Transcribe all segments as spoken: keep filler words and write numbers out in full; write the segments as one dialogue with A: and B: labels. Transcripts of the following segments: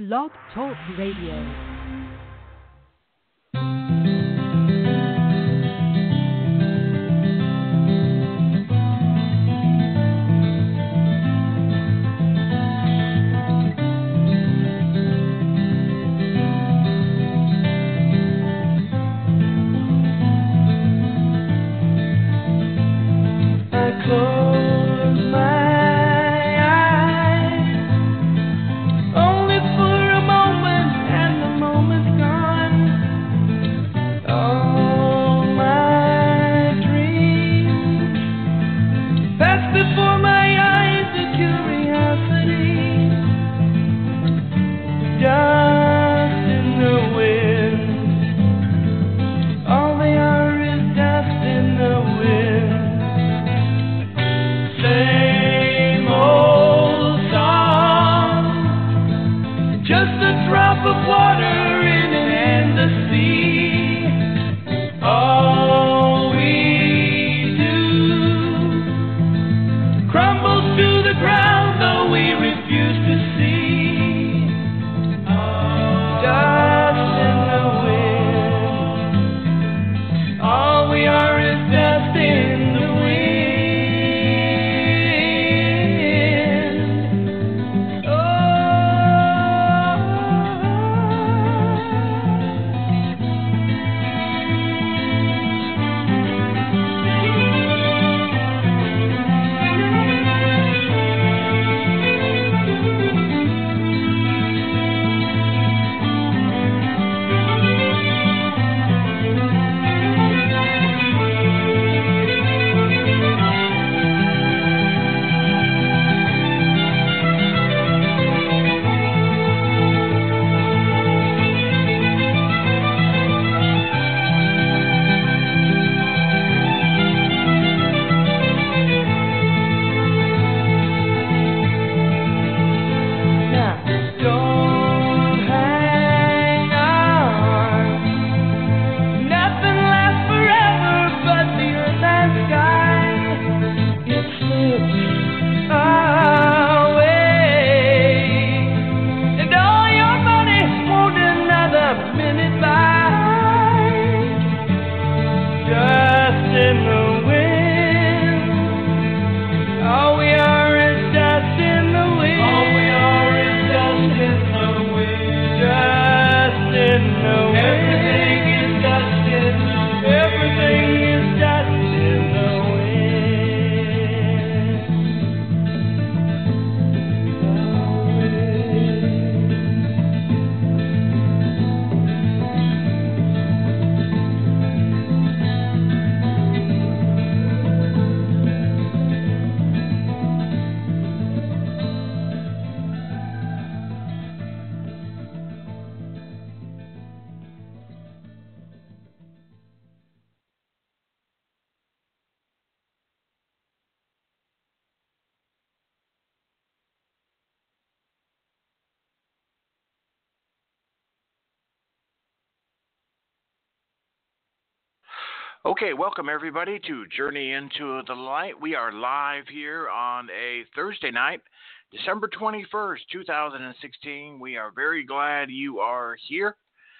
A: Blog Talk Radio.
B: Okay, welcome everybody to Journey into the Light. We are live here on a Thursday night, December twenty-first, two thousand sixteen. We are very glad you are here,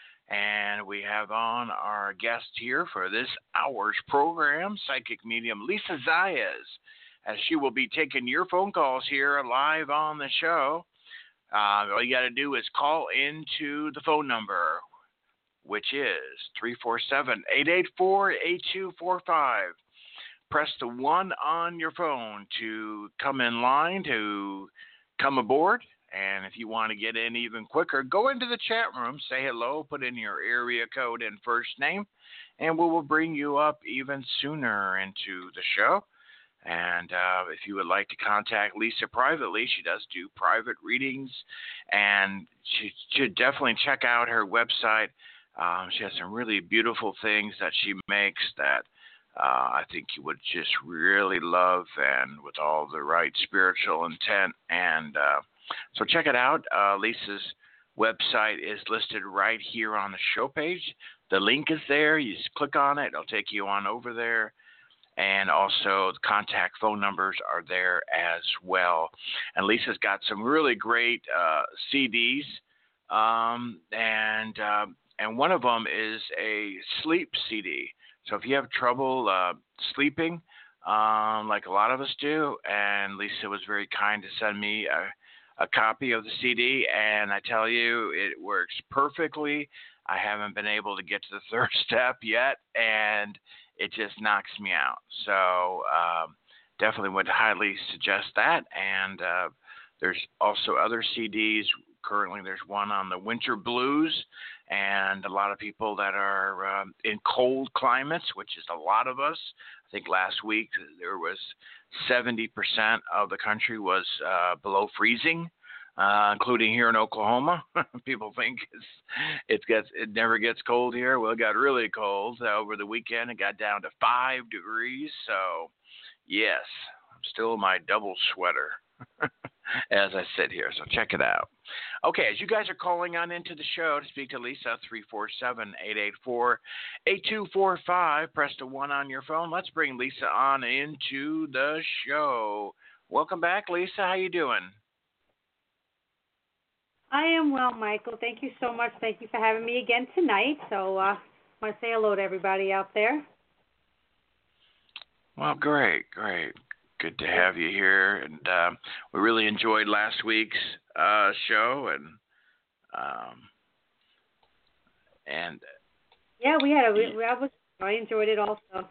B: and we have on our guest here for this hour's program, psychic medium Lisa Zayas, as she will be taking your phone calls here live on the show. Uh, all you got to do is call into the phone number, which is three four seven, eight eight four, eight two four five. Press the one on your phone to come in line, to come aboard. And if you want to get in even quicker, go into the chat room, say hello, put in your area code and first name, and we will bring you up even sooner into the show. And uh, if you would like to contact Lisa privately, she does do private readings, and she should definitely check out her website. Um, she has some really beautiful things that she makes that uh, I think you would just really love, and with all the right spiritual intent. And uh, so check it out. Uh, Lisa's website is listed right here on the show page. The link is there. You just click on it. It'll take you on over there. And also the contact phone numbers are there as well. And Lisa's got some really great uh, C Ds um, and uh, and one of them is a sleep C D. So if you have trouble uh, sleeping, um, like a lot of us do, and Lisa was very kind to send me a, a copy of the C D, and I tell you, it works perfectly. I haven't been able to get to the third step yet, and it just knocks me out. So um, definitely would highly suggest that. And uh, there's also other C Ds. Currently, there's one on the winter blues, and a lot of people that are um, in cold climates, which is a lot of us. I think last week there was seventy percent of the country was uh, below freezing, uh, including here in Oklahoma. People think it's, it gets it never gets cold here. Well, it got really cold uh, over the weekend. It got down to five degrees. So, yes, I'm still in my double sweater as I sit here. So check it out. Okay, as you guys are calling on into the show to speak to Lisa, three four seven, eight eight four, eight two four five. Press the one on your phone. Let's bring Lisa on into the show. Welcome back, Lisa. How you doing?
C: I am well, Michael. Thank you so much. Thank you for having me again tonight. So I uh, want to say hello to everybody out there.
B: Well, great, great. Good to have you here, and uh, we really enjoyed last week's uh, show, and um, and
C: yeah, we had a we, I was I enjoyed it also.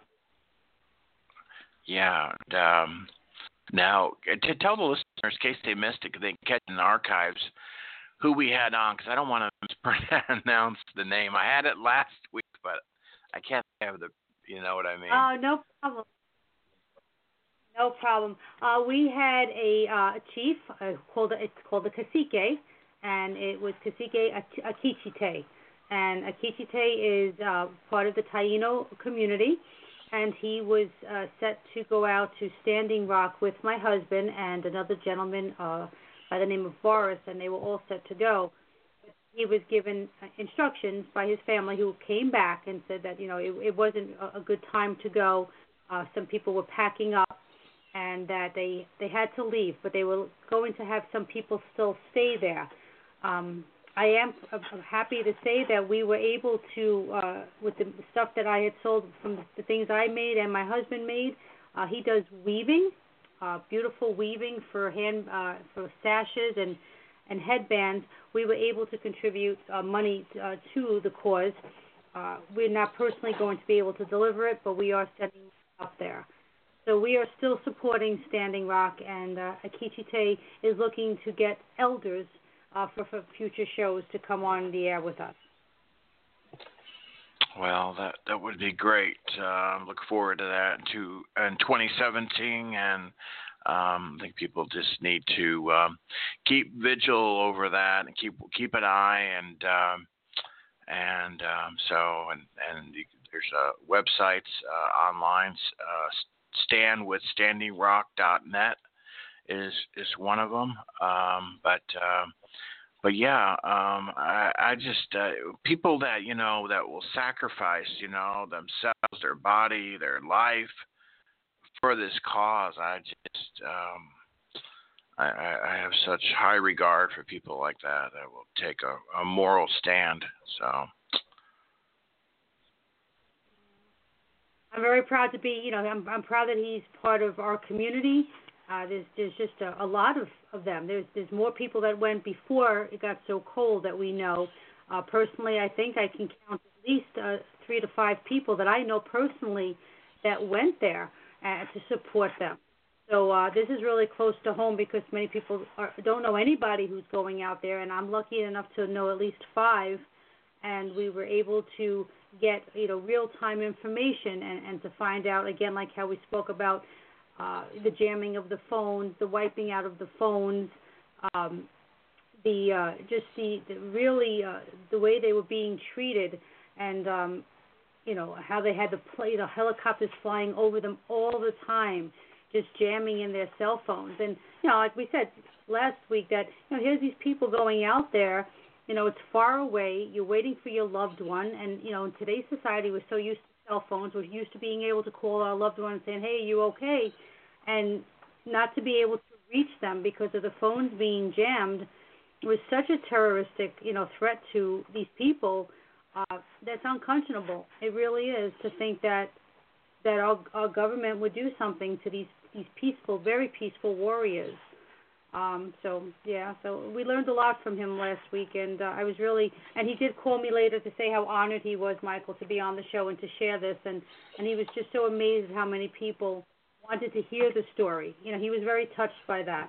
B: Yeah, and, um, now to tell the listeners, in case they missed it, because they can catch in the archives, who we had on, because I don't want to mispronounce the name. I had it last week, but I can't have the, you know what I mean?
C: Oh, uh, no problem. No problem. Uh, we had a uh, chief uh, called it's called the cacique, and it was Cacique Akichite. And Akichite is uh, part of the Taino community, and he was uh, set to go out to Standing Rock with my husband and another gentleman uh, by the name of Boris, and they were all set to go. He was given instructions by his family, who came back and said that, you know, it, it wasn't a, a good time to go. Uh, some people were packing up, and that they, they had to leave, but they were going to have some people still stay there. Um, I am I'm happy to say that we were able to, uh, with the stuff that I had sold from the things I made and my husband made, uh, he does weaving, uh, beautiful weaving for hand uh, for sashes and, and headbands. We were able to contribute uh, money uh, to the cause. Uh, we're not personally going to be able to deliver it, but we are setting up there. So we are still supporting Standing Rock, and uh, Akichite is looking to get elders uh, for, for future shows to come on the air with us.
B: Well, that that would be great. Uh, look forward to that too in twenty seventeen, and um, I think people just need to um, keep vigil over that and keep keep an eye, and um, and um, so and and there's uh, websites uh, online. Uh, Stand with standing rock dot net is is one of them. Um, but uh, but yeah, um, I, I just uh, people that you know that will sacrifice you know themselves, their body, their life for this cause. I just um, I, I have such high regard for people like that that will take a, a moral stand. So.
C: I'm very proud to be, you know, I'm, I'm proud that he's part of our community. Uh, there's there's just a, a lot of, of them. There's there's more people that went before it got so cold that we know. Uh, personally, I think I can count at least uh, three to five people that I know personally that went there uh, to support them. So uh, this is really close to home because many people are, don't know anybody who's going out there, and I'm lucky enough to know at least five. And we were able to get, you know, real-time information and, and to find out, again, like how we spoke about uh, the jamming of the phones, the wiping out of the phones, um, the uh, just the, the really uh, the way they were being treated, and um, you know how they had to play, you know, helicopters flying over them all the time, just jamming in their cell phones. And you know, like we said last week, that you know here's these people going out there. You know, it's far away. You're waiting for your loved one. And, you know, in today's society, we're so used to cell phones. We're used to being able to call our loved one and saying, hey, are you okay? And not to be able to reach them because of the phones being jammed, was such a terroristic, you know, threat to these people. Uh, that's unconscionable. It really is, to think that that our, our government would do something to these these peaceful, very peaceful warriors. Um, so yeah, so we learned a lot from him last week, and uh, I was really, and he did call me later to say how honored he was, Michael, to be on the show and to share this, and and he was just so amazed how many people wanted to hear the story. You know, he was very touched by that.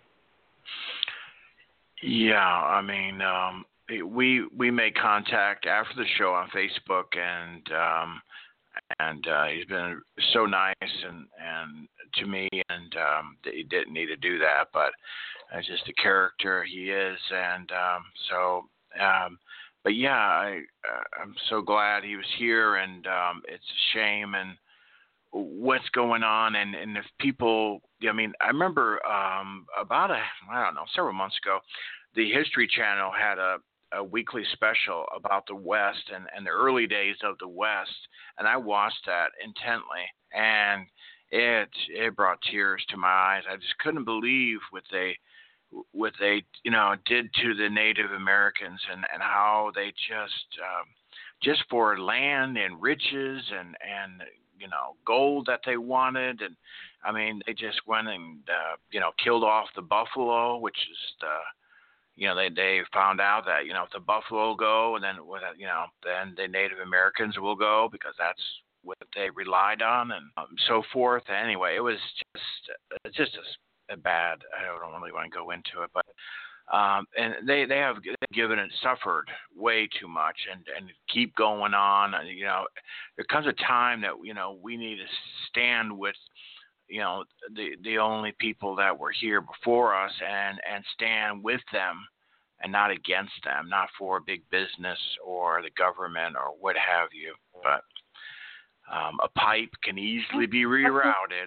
B: Yeah, I mean, um, we we made contact after the show on Facebook, and um, and uh, he's been so nice and, and to me, and um, he didn't need to do that, but uh, just the character he is, and um, so. Um, but yeah, I uh, I'm so glad he was here, and um, it's a shame and what's going on, and, and if people, I mean, I remember um, about a I don't know several months ago, the History Channel had a a weekly special about the West and, and the early days of the West, and I watched that intently, and it it brought tears to my eyes. I just couldn't believe what they what they you know did to the Native Americans, and, and how they just um, just for land and riches and and you know gold that they wanted, and I mean they just went and uh, you know killed off the buffalo, which is the You know, they they found out that, you know, if the buffalo go, and then, you know, then the Native Americans will go, because that's what they relied on, and um, so forth. Anyway, it was just it's just a, a bad. I don't really want to go into it, but um, and they they have given it suffered way too much, and and keep going on. And, you know, there comes a time that, you know, we need to stand with, you know, the the only people that were here before us, and, and stand with them and not against them, not for big business or the government or what have you. But um, a pipe can easily be rerouted.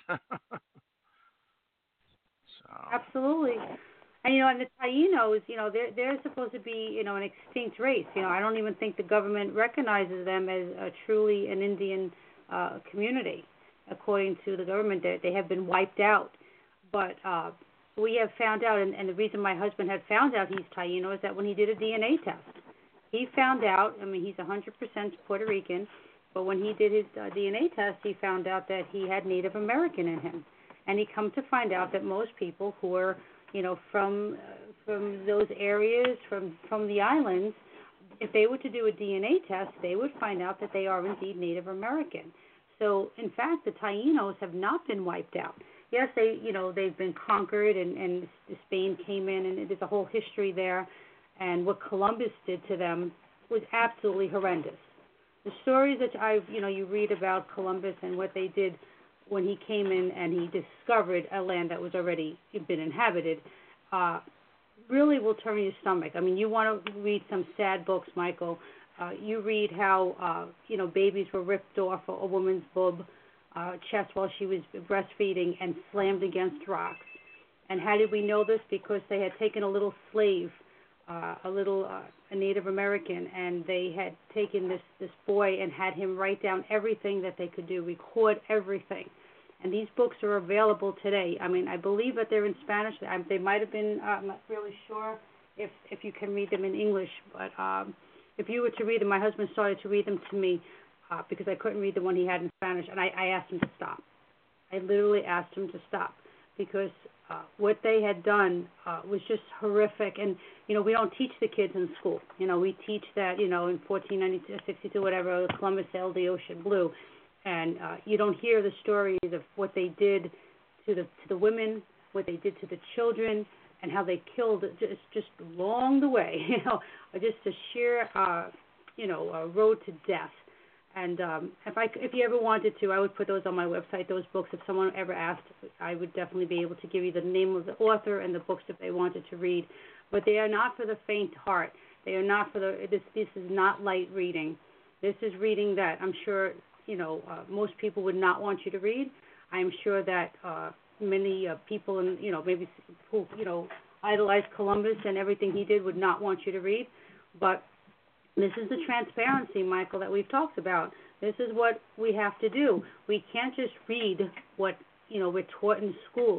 B: So.
C: Absolutely. And, you know, and the Tainos, you know, they're, they're supposed to be, you know, an extinct race. You know, I don't even think the government recognizes them as a truly an Indian uh, community. According to the government, they, they have been wiped out. But uh, we have found out, and, and the reason my husband had found out he's Taino is that when he did a D N A test, he found out, I mean, he's one hundred percent Puerto Rican, but when he did his uh, D N A test, he found out that he had Native American in him. And he come to find out that most people who are, you know, from uh, from those areas, from, from the islands, if they were to do a D N A test, they would find out that they are indeed Native American. So, in fact, the Tainos have not been wiped out. Yes, they, you know, they've been conquered, and, and Spain came in, and there's a whole history there. And what Columbus did to them was absolutely horrendous. The stories that I've, you know, you read about Columbus and what they did when he came in and he discovered a land that was already been inhabited, uh, really will turn your stomach. I mean, you want to read some sad books, Michael. Uh, you read how, uh, you know, babies were ripped off a, a woman's boob, uh, chest while she was breastfeeding and slammed against rocks. And how did we know this? Because they had taken a little slave, uh, a little uh, a Native American, and they had taken this, this boy and had him write down everything that they could do, record everything. And these books are available today. I mean, I believe that they're in Spanish. They might have been, uh, I'm not really sure if, if you can read them in English, but um, if you were to read them, my husband started to read them to me uh, because I couldn't read the one he had in Spanish, and I, I asked him to stop. I literally asked him to stop because uh, what they had done uh, was just horrific. And, you know, we don't teach the kids in school. You know, we teach that, you know, in fourteen ninety-two, sixty-two, whatever, Columbus sailed the ocean blue. And uh, you don't hear the stories of what they did to the to the women, what they did to the children, and how they killed just just along the way, you know, just a sheer, uh, you know, uh, road to death. And um, if I if you ever wanted to, I would put those on my website. Those books, if someone ever asked, I would definitely be able to give you the name of the author and the books that they wanted to read. But they are not for the faint heart. They are not for the. This this is not light reading. This is reading that I'm sure, you know, uh, most people would not want you to read. I'm sure that uh, many uh, people, in, you know, maybe who, you know, idolized Columbus and everything he did would not want you to read. But this is the transparency, Michael, that we've talked about. This is what we have to do. We can't just read what, you know, we're taught in school.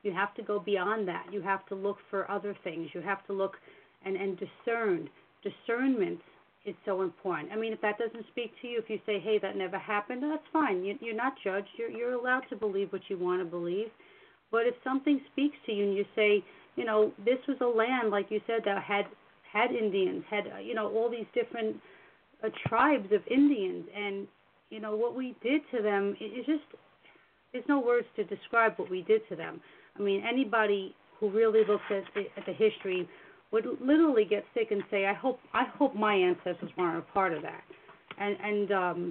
C: You have to go beyond that. You have to look for other things. You have to look and, and discern. Discernment is so important. I mean, if that doesn't speak to you, if you say, hey, that never happened, that's fine. You, you're not judged. You're, you're allowed to believe what you want to believe. But if something speaks to you and you say, you know, this was a land, like you said, that had had Indians, had, uh, you know, all these different uh, tribes of Indians. And, you know, what we did to them, it, it's just, there's no words to describe what we did to them. I mean, anybody who really looks at the, at the history would literally get sick and say, I hope I hope my ancestors weren't a part of that. And, and um,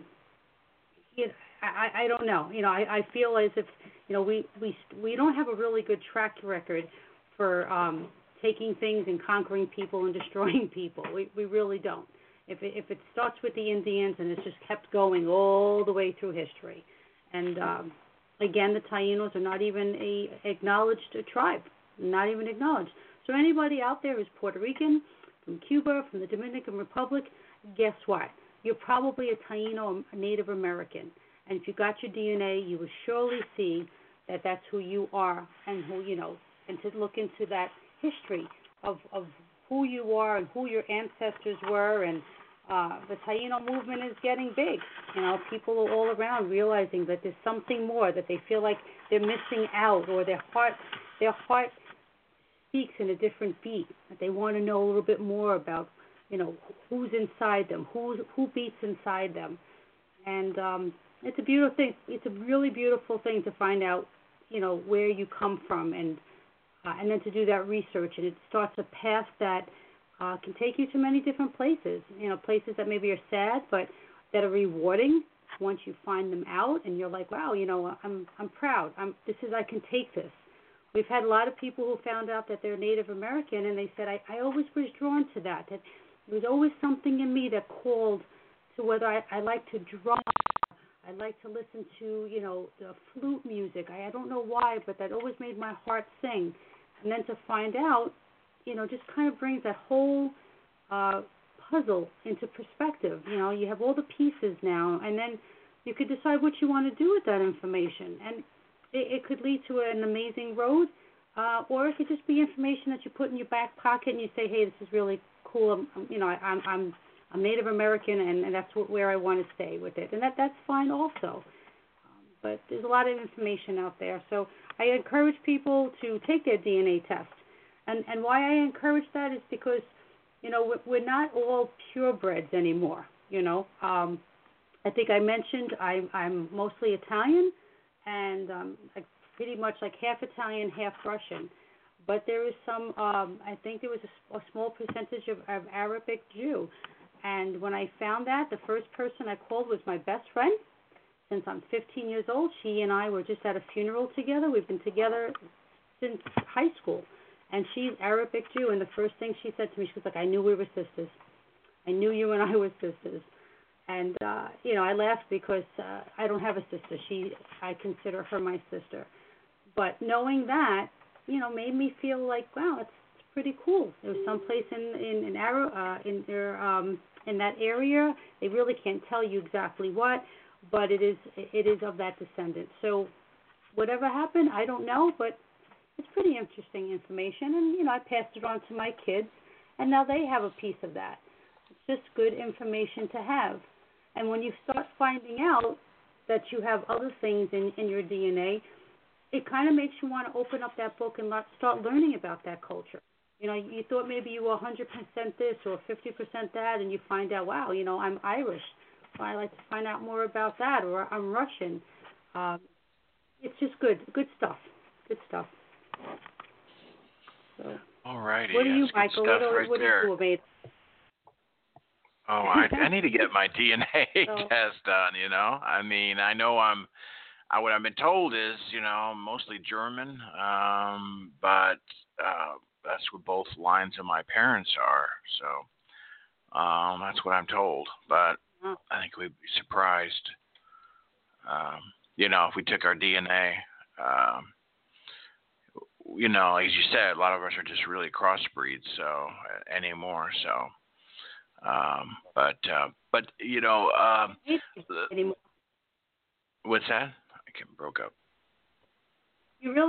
C: you know, I, I don't know. You know, I, I feel as if, you know, we, we, we don't have a really good track record for um, taking things and conquering people and destroying people. We we really don't. If it, if it starts with the Indians and it's just kept going all the way through history. And um, again, the Taínos are not even a acknowledged tribe, not even acknowledged. So anybody out there who's Puerto Rican, from Cuba, from the Dominican Republic, guess what? You're probably a Taíno, a Native American. And if you got your D N A, you will surely see that that's who you are, and who, you know, and to look into that history of, of who you are and who your ancestors were. And uh, the Taíno movement is getting big. You know, people are all around realizing that there's something more, that they feel like they're missing out, or their heart, their heart speaks in a different beat. That they want to know a little bit more about, you know, who's inside them, who who beats inside them, and um, it's a beautiful thing. It's a really beautiful thing to find out, you know, where you come from, and uh, and then to do that research. And it starts a path that uh, can take you to many different places. You know, places that maybe are sad, but that are rewarding once you find them out, and you're like, wow, you know, I'm I'm proud. I'm this is I can take this. We've had a lot of people who found out that they're Native American, and they said, I, I always was drawn to that. That there was always something in me that called to whether I, I like to draw. I like to listen to, you know, the flute music. I, I don't know why, but that always made my heart sing. And then to find out, you know, just kind of brings that whole uh, puzzle into perspective. You know, you have all the pieces now, and then you could decide what you want to do with that information. And it, it could lead to an amazing road, uh, or it could just be information that you put in your back pocket and you say, hey, this is really cool. I'm, you know, I, I'm, I'm I'm Native American, and, and that's what, where I want to stay with it. And that that's fine also. Um, but there's a lot of information out there. So I encourage people to take their D N A test. And and why I encourage that is because, you know, we're not all purebreds anymore, you know. Um, I think I mentioned I, I'm mostly Italian, and um, like pretty much like half Italian, half Russian. But there is some, um, I think there was a, a small percentage of, of Arabic Jew. And when I found that, the first person I called was my best friend. Since I'm fifteen years old, she and I were just at a funeral together. We've been together since high school. And she's Arabic Jew, and the first thing she said to me, she was like, I knew we were sisters. I knew you and I were sisters. And, uh, you know, I laughed because uh, I don't have a sister. She, I consider her my sister. But knowing that, you know, made me feel like, wow, it's, it's pretty cool. There was some place in in in, Ara, uh, in their um, in that area. They really can't tell you exactly what, but it is it is of that descendant. So whatever happened, I don't know, but it's pretty interesting information. And, you know, I passed it on to my kids, and now they have a piece of that. It's just good information to have. And when you start finding out that you have other things in, in your D N A, it kind of makes you want to open up that book and start learning about that culture. You know, you thought maybe you were one hundred percent this or fifty percent that, and you find out, wow, you know, I'm Irish. So I like to find out more about that, or I'm Russian. Um, it's just good, good stuff, good stuff. So,
B: all righty.
C: what are you,
B: That's
C: Michael?
B: Good stuff
C: what
B: right
C: what
B: there.
C: are you made?
B: Oh, I, I need to get my D N A
C: So,
B: test done, you know. I mean, I know I'm, I, what I've been told is, you know, I'm mostly German, um, but uh, that's what both lines of my parents are. So um, that's what I'm told. But
C: oh,
B: I think we'd be surprised, um, you know, if we took our D N A. Um, you know, as you said, a lot of us are just really crossbreeds, so uh, anymore. So. Um, but, uh, but, you know, um,
C: anymore.
B: what's that? I can't, broke up.
C: You really can't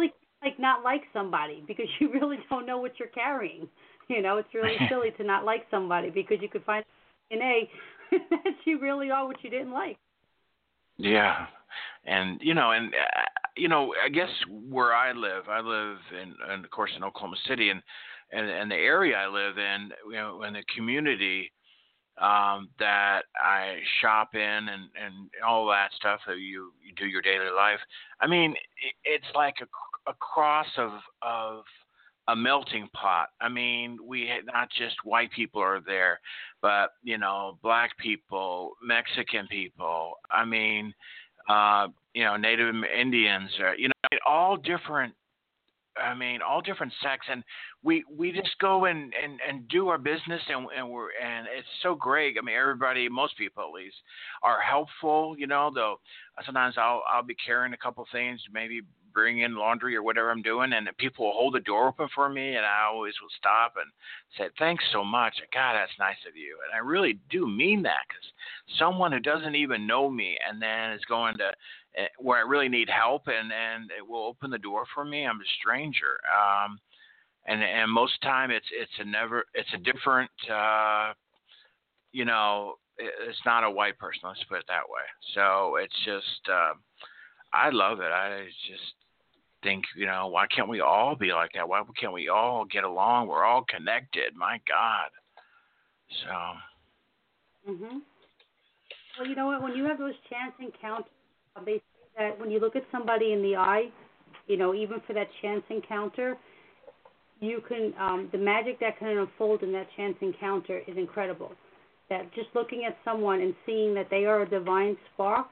C: like not like somebody because you really don't know what you're carrying. You know, it's really silly to not like somebody because you could find in A that you really are what you didn't like.
B: Yeah, and you know, and uh, you know, I guess where I live, I live in, and of course, in Oklahoma City, and and, and the area I live in, you know, in the community um, that I shop in, and, and all that stuff that you, you do your daily life. I mean, it, it's like a, a cross of of a melting pot. I mean, we had not just white people are there, but you know, black people, Mexican people. I mean, uh, you know, Native Indians. Are, you know, all different. I mean, all different sects, and we we just go and, and, and do our business, and and we're and it's so great. I mean, everybody, most people at least, are helpful. You know, though sometimes I'll I'll be carrying a couple things, maybe bring in laundry or whatever I'm doing, and people will hold the door open for me, and I always will stop and say, thanks so much. God, that's nice of you. And I really do mean that, because someone who doesn't even know me and then is going to uh, where I really need help, and, and it will open the door for me. I'm a stranger. Um, and, and most of the time it's, it's a never, it's a different, uh, you know, it's not a white person. Let's put it that way. So it's just, uh, I love it. I just think, you know, why can't we all be like that? Why can't we all get along? We're all connected. My God. So.
C: Mhm. Well, you know what? When you have those chance encounters, they say that when you look at somebody in the eye, you know, even for that chance encounter, you can um, the magic that can unfold in that chance encounter is incredible. That just looking at someone and seeing that they are a divine spark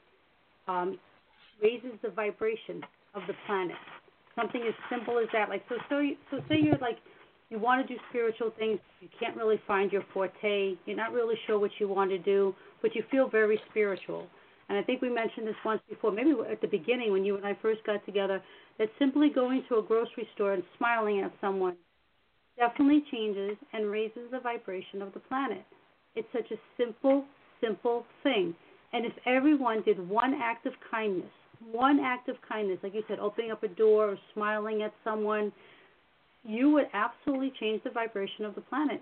C: um, raises the vibration of the planet. Something as simple as that. Like so, so, you, so say you're like you want to do spiritual things, you can't really find your forte. You're not really sure what you want to do, but you feel very spiritual. And I think we mentioned this once before, maybe at the beginning when you and I first got together, that simply going to a grocery store and smiling at someone definitely changes and raises the vibration of the planet. It's such a simple, simple thing. And if everyone did one act of kindness, one act of kindness, like you said, opening up a door or smiling at someone, you would absolutely change the vibration of the planet.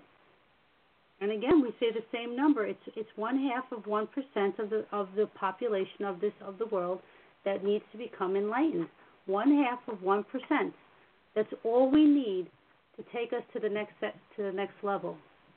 C: And again, we say the same number. It's it's one half of one percent of the of the population of this of the world that needs to become enlightened. One half of one percent. That's all we need to take us to the next set, to the next level.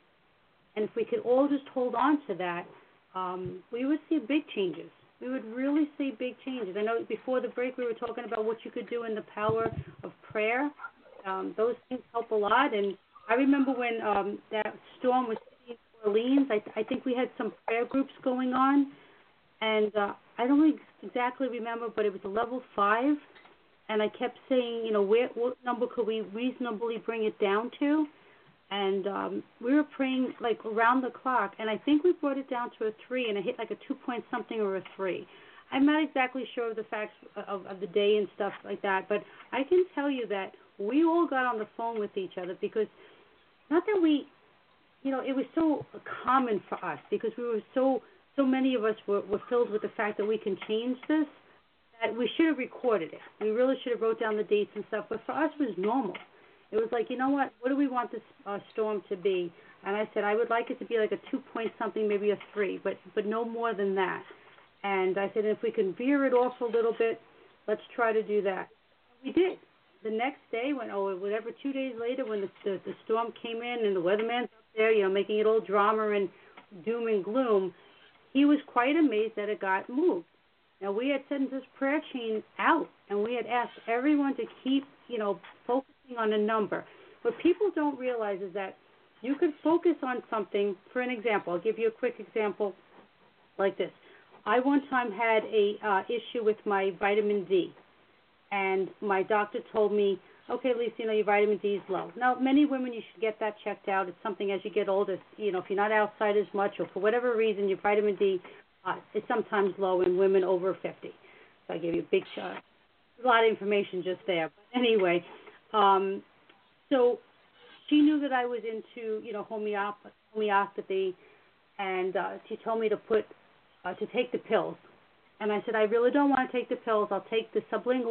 C: And if we could all just hold on to that, um, we would see big changes. We would really see big changes. I know before the break we were talking about what you could do in the power of prayer. Um, those things help a lot. And I remember when um, that storm was hitting Orleans, I, I think we had some prayer groups going on. And uh, I don't exactly remember, but it was a level five. And I kept saying, you know, where, what number could we reasonably bring it down to? And um, we were praying, like, around the clock. And I think we brought it down to a three, and it hit like a two-point-something or a three. I'm not exactly sure of the facts of, of the day and stuff like that, but I can tell you that we all got on the phone with each other because not that we, you know, it was so common for us because we were so, so many of us were, were filled with the fact that we can change this, that we should have recorded it. We really should have wrote down the dates and stuff, but for us it was normal. It was like, you know what, what do we want this uh, storm to be? And I said, I would like it to be like a two-point-something, maybe a three, but, but no more than that. And I said, if we can veer it off a little bit, let's try to do that. We did. The next day, when oh, whatever, two days later, when the, the, the storm came in and the weatherman's up there, you know, making it all drama and doom and gloom, he was quite amazed that it got moved. Now, we had sent this prayer chain out, and we had asked everyone to keep, you know, focusing on a number. What people don't realize is that you could focus on something. For an example, I'll give you a quick example like this. I one time had a uh, issue with my vitamin D, and my doctor told me, okay, Lisa, you know, your vitamin D is low. Now, many women, you should get that checked out. It's something as you get older, you know, if you're not outside as much or for whatever reason, your vitamin D uh, is sometimes low in women over fifty. So I gave you a big shot. A lot of information just there. But anyway, um, so she knew that I was into, you know, homeopathy, homeopathy and uh, she told me to put Uh, to take the pills. And I said, I really don't want to take the pills. I'll take the sublingual,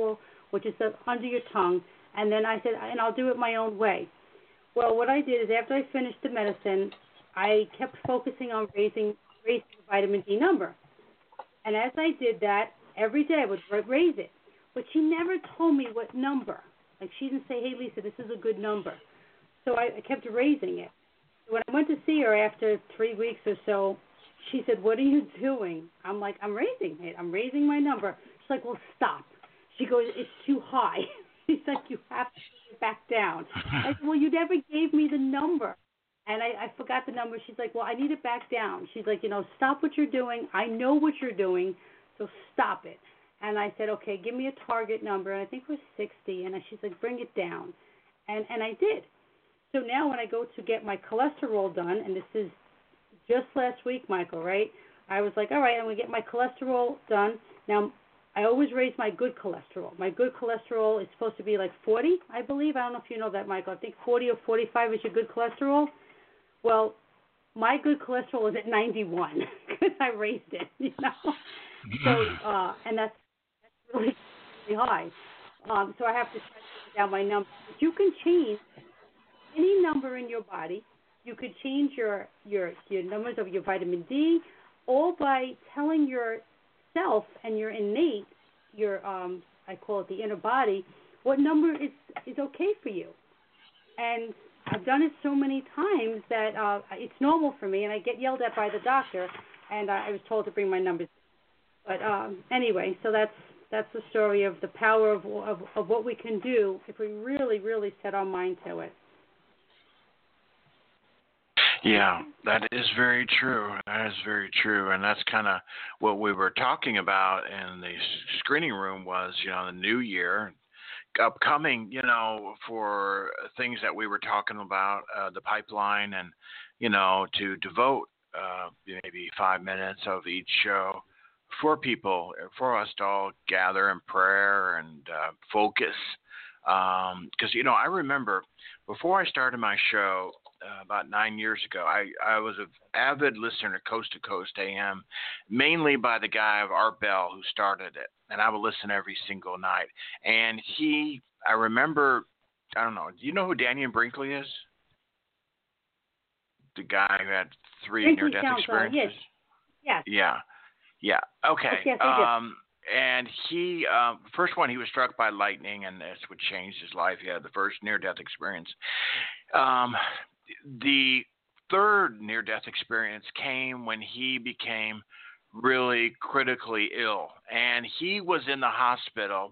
C: which is the, under your tongue. And then I said, and I'll do it my own way. Well, what I did is after I finished the medicine, I kept focusing on raising raising the vitamin D number. And as I did that, every day I would raise it. But she never told me what number. Like, she didn't say, hey, Lisa, this is a good number. So I, I kept raising it. When I went to see her after three weeks or so, she said, what are you doing? I'm like, I'm raising it. I'm raising my number. She's like, well, stop. She goes, it's too high. She's like, you have to bring it back down. I said, well, you never gave me the number. And I, I forgot the number. She's like, well, I need it back down. She's like, you know, stop what you're doing. I know what you're doing, so stop it. And I said, okay, give me a target number. And I think it was sixty. And she's like, bring it down. And and I did. So now when I go to get my cholesterol done, and this is just last week, Michael, right? I was like, all right, I'm going to get my cholesterol done. Now, I always raise my good cholesterol. My good cholesterol is supposed to be like forty, I believe. I don't know if you know that, Michael. I think forty or forty-five is your good cholesterol. Well, my good cholesterol is at ninety-one because I raised it, you know. So, uh, and that's, that's really, really high. Um, so I have to try to get down my number. But you can change any number in your body. You could change your, your, your numbers of your vitamin D, all by telling yourself and your innate, your um, I call it the inner body, what number is is okay for you. And I've done it so many times that uh, it's normal for me, and I get yelled at by the doctor, and I, I was told to bring my numbers. But um, anyway, so that's that's the story of the power of, of of what we can do if we really, really set our mind to it.
B: Yeah, that is very true. That is very true, and that's kind of what we were talking about in the screening room was, you know, the new year upcoming, you know, for things that we were talking about, uh, the pipeline, and, you know, to devote uh, maybe five minutes of each show for people, for us to all gather in prayer and uh, focus. Because, um, you know, I remember before I started my show, Uh, about nine years ago, I, I was an avid listener to Coast to Coast A M, mainly by the guy of Art Bell who started it, and I would listen every single night. And he, I remember, I don't know, do you know who Daniel Brinkley is? The guy who had three
C: Brinkley
B: near-death
C: sounds,
B: experiences?
C: Uh, yes. Yes.
B: Yeah. Yeah. Okay.
C: Yes, I
B: um, and he, uh, first one, he was struck by lightning, and this would change his life. He had the first near-death experience. Um, The third near-death experience came when he became really critically ill, and he was in the hospital,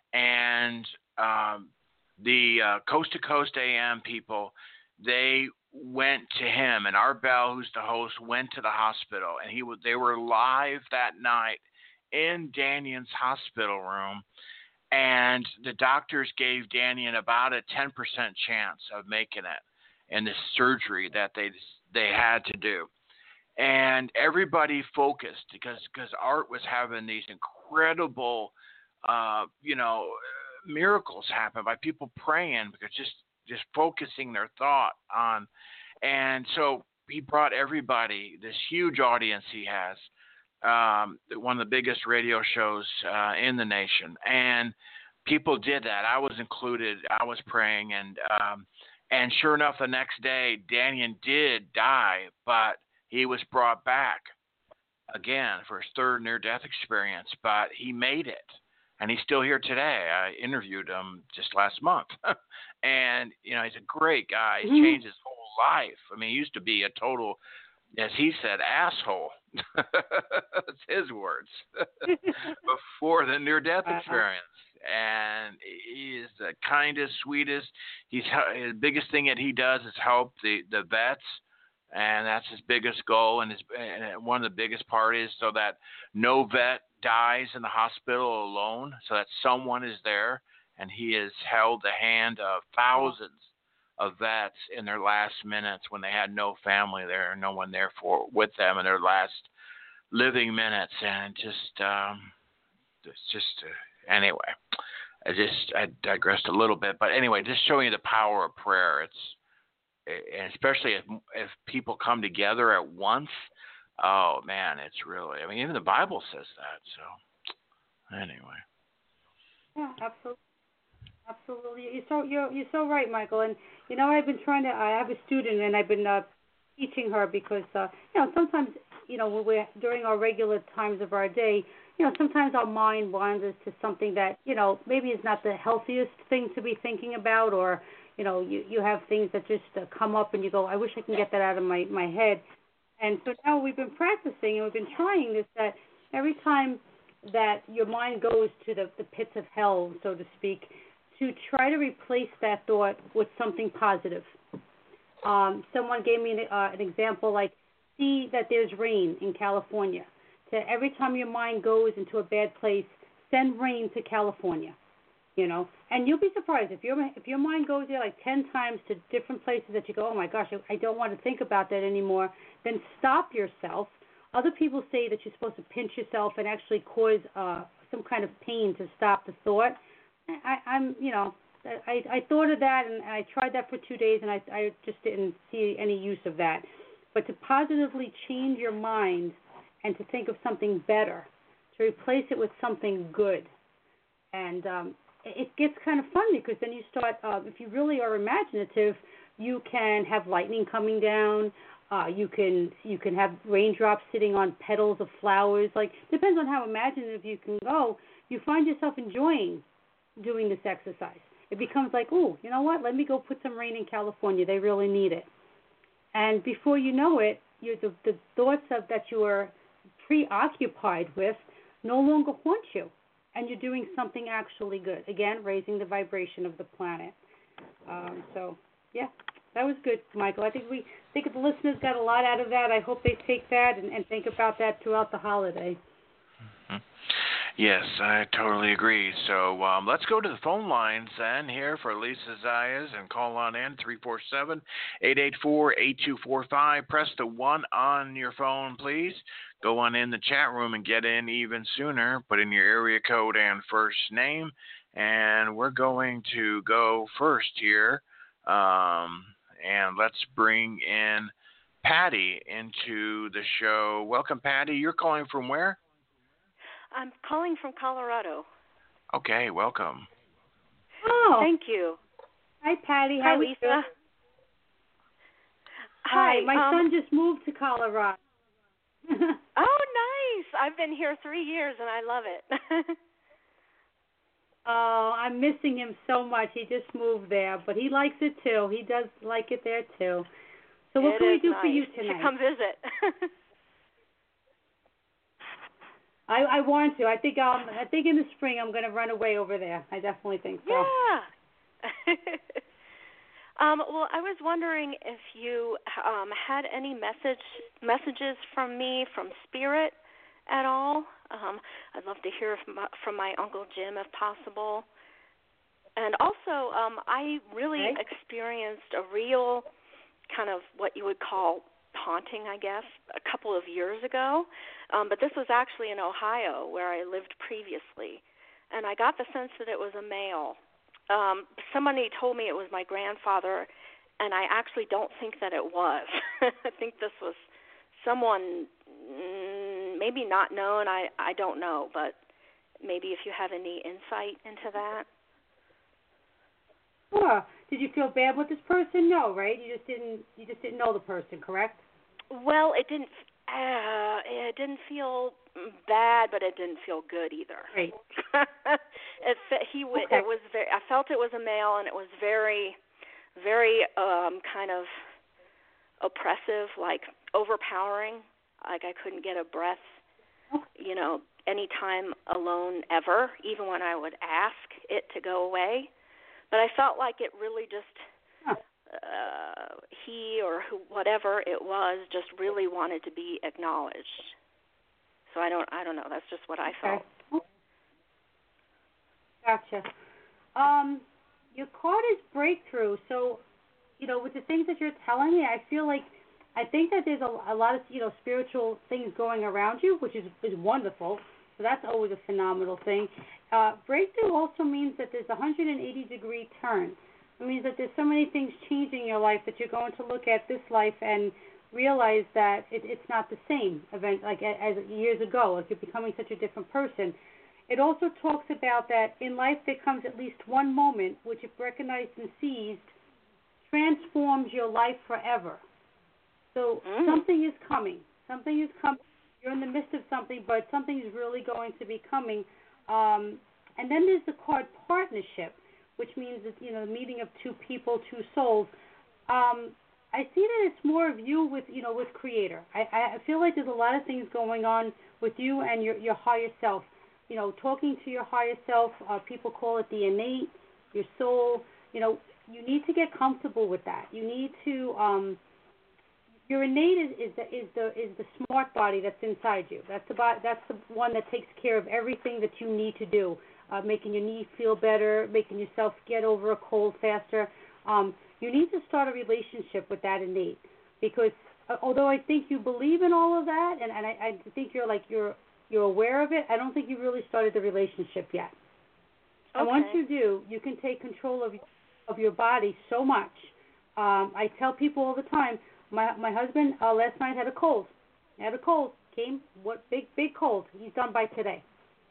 B: and um, the uh, Coast to Coast A M people, they went to him, and Art Bell, who's the host, went to the hospital, and he was, they were live that night in Danion's hospital room, and the doctors gave Danion about a ten percent chance of making it and the surgery that they they had to do. And everybody focused because because Art was having these incredible, uh, you know, miracles happen by people praying, because just, just focusing their thought on. And so he brought everybody, this huge audience he has, um, one of the biggest radio shows uh, in the nation. And people did that. I was included. I was praying, and um, And sure enough, the next day, Danion did die, but he was brought back again for his third near-death experience, but he made it, and he's still here today. I interviewed him just last month, and, you know, he's a great guy. He's changed his whole life. I mean, he used to be a total, as he said, asshole. That's his words. Before the near-death experience. And he is the kindest, sweetest. He's the biggest thing that he does is help the, the vets, and that's his biggest goal. And his and one of the biggest part is so that no vet dies in the hospital alone, so that someone is there. And he has held the hand of thousands of vets in their last minutes when they had no family there, no one there for with them in their last living minutes, and just um, it's just. Uh, Anyway, I just I digressed a little bit, but anyway, just showing you the power of prayer. It's and especially if if people come together at once. Oh man, it's really. I mean, even the Bible says that. So anyway,
C: Yeah, absolutely. Absolutely. You're so you're you're so right, Michael. And you know, I've been trying to. I have a student, and I've been uh, teaching her because uh, you know sometimes you know when we're during our regular times of our day, you know sometimes our mind wanders to something that you know maybe is not the healthiest thing to be thinking about, or you know you you have things that just uh, come up, and you go, I wish I can get that out of my my head. And so now we've been practicing and we've been trying this that every time that your mind goes to the, the pits of hell, so to speak, to try to replace that thought with something positive. Um, someone gave me an, uh, an example like, see that there's rain in California. To every time your mind goes into a bad place, send rain to California. You know, and you'll be surprised if your if your mind goes there like ten times to different places that you go, oh my gosh, I, I don't want to think about that anymore. Then stop yourself. Other people say that you're supposed to pinch yourself and actually cause uh, some kind of pain to stop the thought. I, I'm, you know, I, I thought of that and I tried that for two days and I, I just didn't see any use of that. But to positively change your mind and to think of something better, to replace it with something good, and um, it gets kind of fun because then you start, uh, if you really are imaginative, you can have lightning coming down. Uh, you can you can have raindrops sitting on petals of flowers. Like, depends on how imaginative you can go. You find yourself enjoying doing this exercise. It becomes like, oh, you know what? Let me go put some rain in California. They really need it. And before you know it, you the, the thoughts of that you are preoccupied with no longer haunt you. And you're doing something actually good. Again, raising the vibration of the planet. Um, so, yeah, that was good, Michael. I think we I think the listeners got a lot out of that. I hope they take that and, and think about that throughout the holiday.
B: Mm-hmm. Yes, I totally agree. So um, let's go to the phone lines then here for Lisa Zayas and call on in three four seven, eight eight four, eight two four five. Press the one on your phone, please. Go on in the chat room and get in even sooner. Put in your area code and first name. And we're going to go first here. Um, and let's bring in Patty into the show. Welcome, Patty. You're calling from where?
D: I'm calling from Colorado.
B: Okay, welcome.
C: Oh,
D: thank you.
C: Hi, Patty.
D: Hi,
C: How
D: Lisa.
C: You?
D: Hi.
C: Hi. My
D: um,
C: son just moved to Colorado.
D: Oh, nice. I've been here three years, and I love it.
C: Oh, I'm missing him so much. He just moved there, but he likes it, too. He does like it there, too. So what
D: it
C: can we
D: is
C: do
D: nice.
C: for you
D: You
C: tonight?
D: should come visit.
C: I, I want to. I think um I think in the spring I'm going to run away over there. I definitely think so.
D: Yeah. um, well, I was wondering if you um, had any message messages from me, from Spirit at all. Um, I'd love to hear from my, from my Uncle Jim if possible. And also, um, I really
C: Okay.
D: experienced a real kind of what you would call haunting, I guess, a couple of years ago. Um, but this was actually in Ohio, where I lived previously. And I got the sense that it was a male. Um, somebody told me it was my grandfather, and I actually don't think that it was. I think this was someone mm, maybe not known. I, I don't know, but maybe if you have any insight into that.
C: Sure. Did you feel bad with this person? No, right? You just didn't. You just didn't know the person, correct?
D: Well, it didn't. Uh, it didn't feel bad, but it didn't feel good either.
C: Great.
D: it he w-
C: Okay.
D: it was very. I felt it was a male, and it was very, very um, kind of oppressive, like overpowering. Like I couldn't get a breath, you know, any time alone ever, even when I would ask it to go away. But I felt like it really just,
C: Huh.
D: uh, he or who, whatever it was, just really wanted to be acknowledged. So I don't, I don't know. That's just what I felt.
C: Okay. Gotcha. Um, your card is breakthrough. So, you know, with the things that you're telling me, I feel like I think that there's a, a lot of, you know, spiritual things going around you, which is is wonderful. So that's always a phenomenal thing. Uh, breakthrough also means that there's a one hundred eighty degree turn. It means that there's so many things changing in your life that you're going to look at this life and realize that it, it's not the same event like as years ago. Like you're becoming such a different person. it also talks about that in life there comes at least one moment which, if recognized and seized, transforms your life forever. So
D: mm.
C: something is coming. Something is coming. You're in the midst of something, but something is really going to be coming. Um, and then there's the card partnership, which means that, you know, the meeting of two people, two souls. Um, I see that it's more of you with, you know, with Creator. I, I feel like there's a lot of things going on with you and your, your higher self. You know, talking to your higher self, uh, people call it the innate, your soul. You know, you need to get comfortable with that. You need to, um, your innate is, is the is the is the smart body that's inside you. That's the that's the one that takes care of everything that you need to do, uh, making your knee feel better, making yourself get over a cold faster. Um, you need to start a relationship with that innate, because uh, although I think you believe in all of that, and, and I, I think you're like you're you're aware of it, I don't think you really started the relationship yet.
D: Okay.
C: And once you do, you can take control of of your body so much. Um, I tell people all the time. My my husband uh, last night had a cold. He had a cold. Came what big big cold. He's done by today.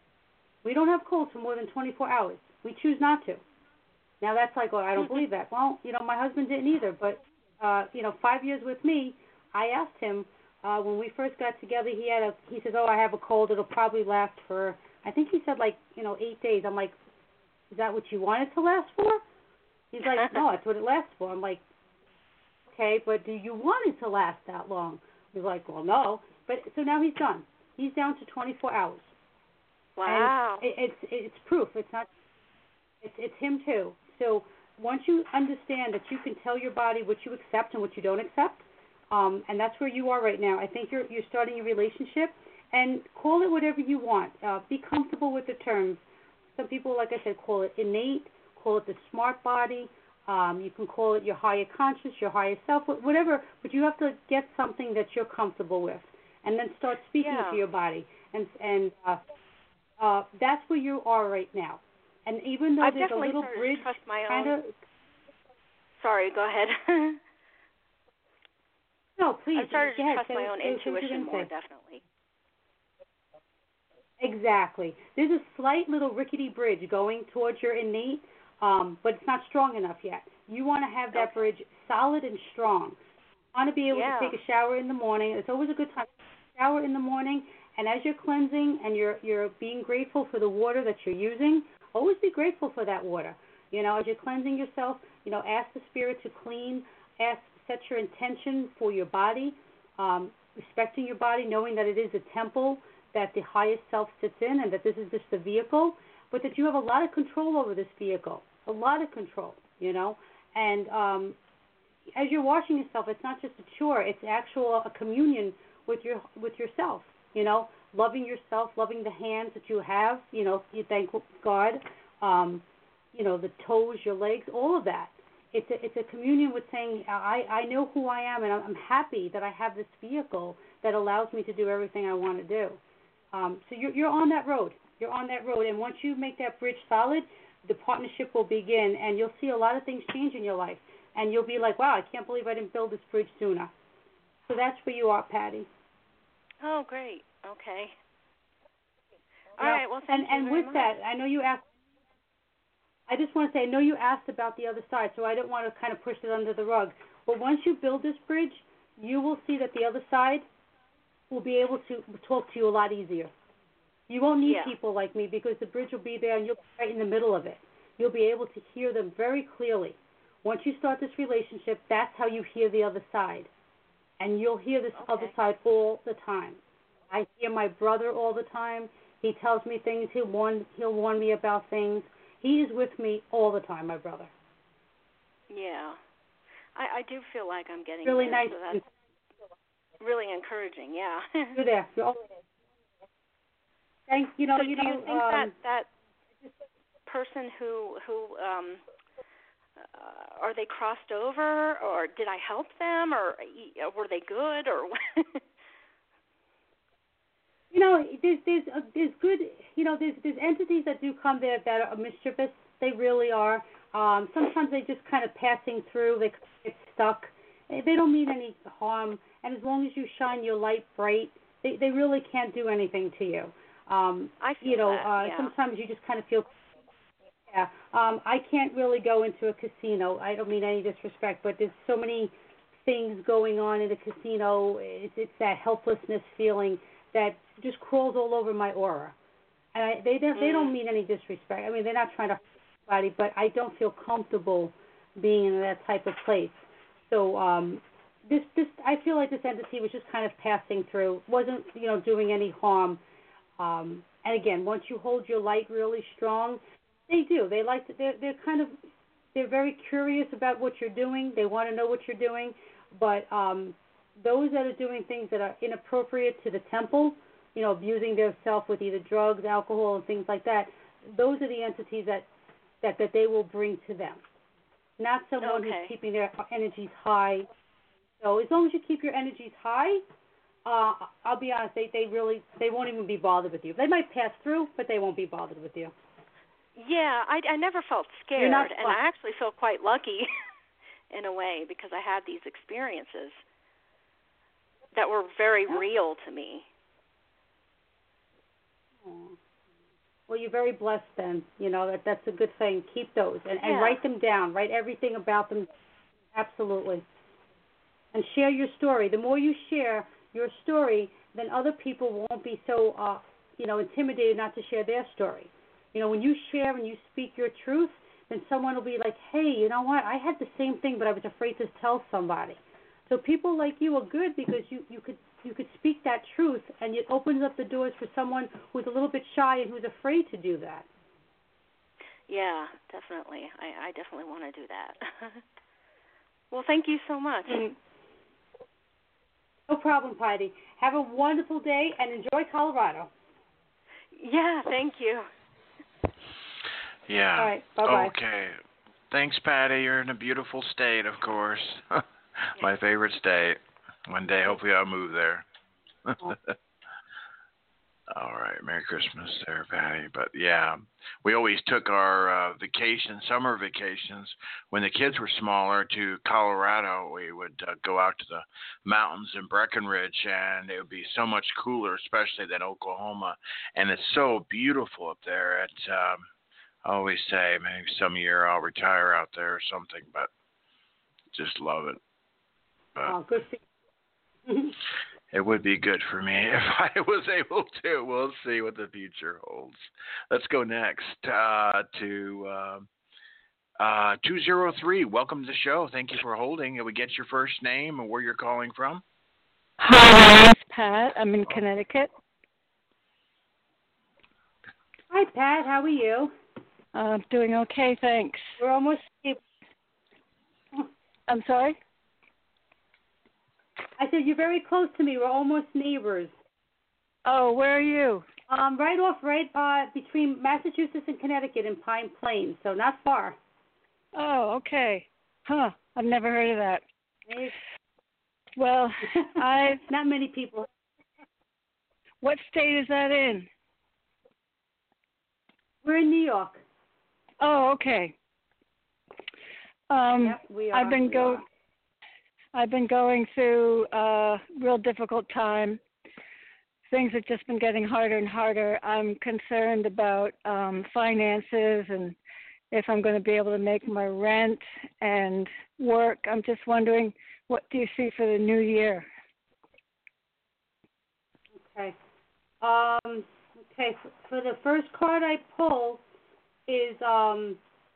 C: We don't have colds for more than twenty-four hours. We choose not to. Now that's like, oh, I don't believe that. Well, you know, my husband didn't either. But uh, you know, five years with me, I asked him uh, when we first got together. He had a. He says, oh, I have a cold. It'll probably last for. I think he said like you know eight days. I'm like, is that what you want it to last for? He's like, no, that's what it lasts for. I'm like, okay, but do you want it to last that long? He's like, well, no. But so now he's done. He's down to twenty-four hours.
D: Wow.
C: And it, it's it's proof. It's not. It's it's him too. So once you understand that you can tell your body what you accept and what you don't accept, um, and that's where you are right now. I think you're you're starting a relationship, and call it whatever you want. Uh, be comfortable with the terms. Some people, like I said, call it innate. Call it the smart body. Um, you can call it your higher conscious, your higher self, whatever. But you have to get something that you're comfortable with, and then start speaking
D: yeah.
C: to your body. And and uh, uh, that's where you are right now. And even though
D: I've
C: there's a
D: definitely
C: little
D: started
C: bridge,
D: to trust my
C: kind
D: own.
C: of.
D: Sorry, go ahead.
C: No, please.
D: I've started
C: go
D: to
C: ahead.
D: trust
C: Say,
D: my own
C: say what you're
D: intuition
C: gonna
D: more,
C: say.
D: definitely.
C: Exactly. There's a slight little rickety bridge going towards your innate, um, but it's not strong enough yet. You want to have that
D: Okay.
C: bridge solid and strong. You want to be able
D: Yeah.
C: to take a shower in the morning. It's always a good time to shower in the morning, and as you're cleansing and you're you're being grateful for the water that you're using, always be grateful for that water. You know, as you're cleansing yourself, you know, ask the spirit to clean. Ask, set your intention for your body, um, respecting your body, knowing that it is a temple that the highest self sits in, and that this is just a vehicle, but that you have a lot of control over this vehicle, a lot of control, you know. And um, as you're washing yourself, it's not just a chore; it's actual a communion with your with yourself, you know, loving yourself, loving the hands that you have, you know, you thank God, um, you know, the toes, your legs, all of that. It's a, it's a communion with saying, I, I know who I am, and I'm happy that I have this vehicle that allows me to do everything I want to do. Um, so you're you're on that road. You're on that road, and once you make that bridge solid, the partnership will begin, and you'll see a lot of things change in your life, and you'll be like, wow, I can't believe I didn't build this bridge sooner. So that's where you are, Patty.
D: Oh, great. Okay. All
C: Yep.
D: right. Well, thank
C: and,
D: you
C: and
D: very
C: with
D: much.
C: that, I know you asked. I just want to say, I know you asked about the other side, so I don't want to kind of push it under the rug. But once you build this bridge, you will see that the other side will be able to talk to you a lot easier. You won't need
D: Yeah.
C: people like me, because the bridge will be there and you'll be right in the middle of it. You'll be able to hear them very clearly. Once you start this relationship, that's how you hear the other side. And you'll hear this
D: Okay.
C: other side all the time. I hear my brother all the time. He tells me things. He'll warn, he'll warn me about things. He is with me all the time, my brother.
D: Yeah. I, I do feel like I'm getting
C: Really
D: there,
C: nice.
D: so that's really encouraging. Yeah.
C: You're there. You're all there. Thank you know.
D: so
C: you
D: do
C: know.
D: you think
C: um,
D: that that person who who um uh, are they crossed over, or did I help them, or uh, were they good, or
C: You know, there's there's uh, there's good. You know, there's there's entities that do come there that are mischievous. They really are. Um, sometimes they just kind of passing through. They get stuck. They don't mean any harm. And as long as you shine your light bright, they they really can't do anything to you. Um,
D: I feel
C: you know,
D: that,
C: uh,
D: yeah.
C: sometimes you just kind of feel. Yeah. Um, I can't really go into a casino. I don't mean any disrespect, but there's so many things going on in a casino. It's, it's that helplessness feeling that just crawls all over my aura. And I, they don't, they don't mean any disrespect. I mean, they're not trying to hurt anybody, but I don't feel comfortable being in that type of place. So um, this, this, I feel like this entity was just kind of passing through, wasn't, you know, doing any harm. Um, and again, once you hold your light really strong, they do. They like to, they're, they're kind of, they're very curious about what you're doing. They want to know what you're doing. But um, those that are doing things that are inappropriate to the temple, you know, abusing themselves with either drugs, alcohol, and things like that, those are the entities that, that, that they will bring to them. Not someone
D: Okay.
C: who's keeping their energies high. So as long as you keep your energies high, uh, I'll be honest, they, they really, they won't even be bothered with you. They might pass through, but they won't be bothered with you.
D: Yeah, I, I never felt scared,
C: You're not
D: and I actually feel quite lucky in a way because I had these experiences that were very real to me.
C: Well, you're very blessed then. You know, that that's a good thing. Keep those and, and
D: Yeah.
C: write them down. Write everything about them. Absolutely. And share your story. The more you share your story, then other people won't be so, uh, you know, intimidated not to share their story. You know, when you share and you speak your truth, then someone will be like, hey, you know what? I had the same thing, but I was afraid to tell somebody. So people like you are good because you, you could you could speak that truth, and it opens up the doors for someone who's a little bit shy and who's afraid to do that.
D: Yeah, definitely. I, I definitely want to do that. Well, thank you so much.
C: Mm-hmm. No problem, Patty. Have a wonderful day and enjoy Colorado.
D: Yeah, thank you.
B: Yeah.
C: All right. Bye-bye.
B: Okay. Thanks, Patty. You're in a beautiful state, of course. My favorite state. One day, hopefully, I'll move there. All right. Merry Christmas there, Patty. But, yeah, we always took our uh, vacations, summer vacations, when the kids were smaller to Colorado. We would uh, go out to the mountains in Breckenridge, and it would be so much cooler, especially than Oklahoma. And it's so beautiful up there. It's, um, I always say maybe some year I'll retire out there or something, but just love it. But
C: Oh, good for you.
B: it would be good for me if I was able to. We'll see what the future holds. Let's go next uh, to uh, uh, two oh three. Welcome to the show. Thank you for holding. Can we get your first name and where you're calling from?
A: Hi, my name's Pat. I'm in Connecticut.
C: Hi, Pat. How are you?
A: Uh, doing okay, thanks.
C: We're almost.
A: I'm sorry?
C: I said you're very close to me. We're almost neighbors.
A: Oh, where are you?
C: Um, right off, right uh, between Massachusetts and Connecticut in Pine Plains, so not far.
A: Oh, okay. Huh, I've never heard of that. Well, I...
C: Not many people.
A: What state is that in?
C: We're in New York.
A: Oh, okay. Um,
C: Yep, we are.
A: I've been
C: we
A: go.
C: are.
A: I've been going through a real difficult time. Things have just been getting harder and harder. I'm concerned about um, finances and if I'm going to be able to make my rent and work. I'm just wondering, what do you see for the new year?
C: Okay. Um. Okay. For, for the first card I pull is um.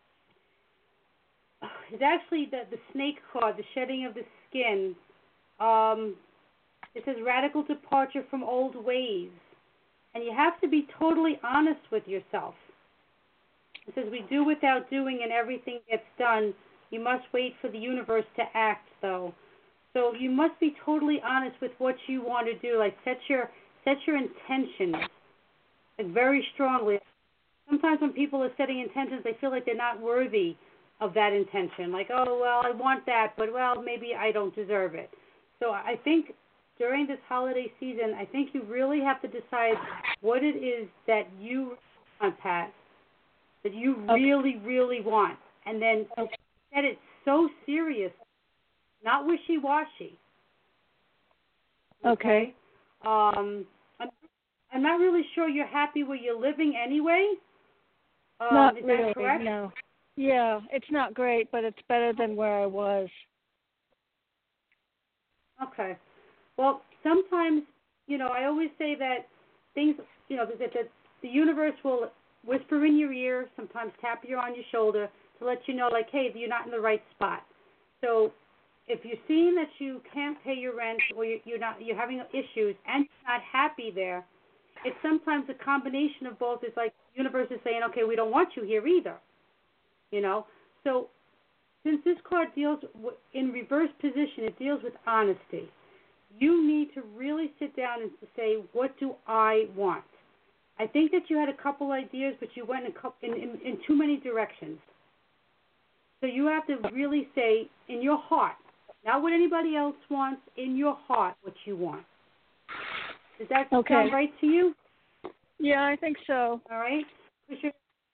C: It's actually the the snake card, the shedding of the skin. Um. It says radical departure from old ways, and you have to be totally honest with yourself. It says we do without doing, and everything gets done. You must wait for the universe to act, though. So you must be totally honest with what you want to do. Like set your set your intentions, like very strongly. Sometimes when people are setting intentions, they feel like they're not worthy of that intention. Like, oh well, I want that, but well, maybe I don't deserve it. So I think during this holiday season, I think you really have to decide what it is that you want, Pat, that you
A: Okay.
C: really, really want, and then
A: Okay.
C: set it so serious, not wishy-washy.
A: Okay.
C: Um, I'm not really sure you're happy where you're living anyway. Um,
A: Not
C: is
A: really,
C: that correct?
A: no. Yeah, it's not great, but it's better than where I was.
C: Okay. Well, sometimes, you know, I always say that things, you know, that the, the universe will whisper in your ear, sometimes tap you on your shoulder to let you know, like, hey, you're not in the right spot. So if you're seeing that you can't pay your rent or you're not, you're having issues and you're not happy there, it's sometimes a combination of both. It's like the universe is saying, okay, we don't want you here either. You know? So since this card deals w- in reverse position, it deals with honesty. You need to really sit down and say, what do I want? I think that you had a couple ideas, but you went in, in, in, in too many directions. So you have to really say in your heart, not what anybody else wants, in your heart what you want. Does that
A: Okay.
C: sound right to you?
A: Yeah, I think so.
C: All right. Your,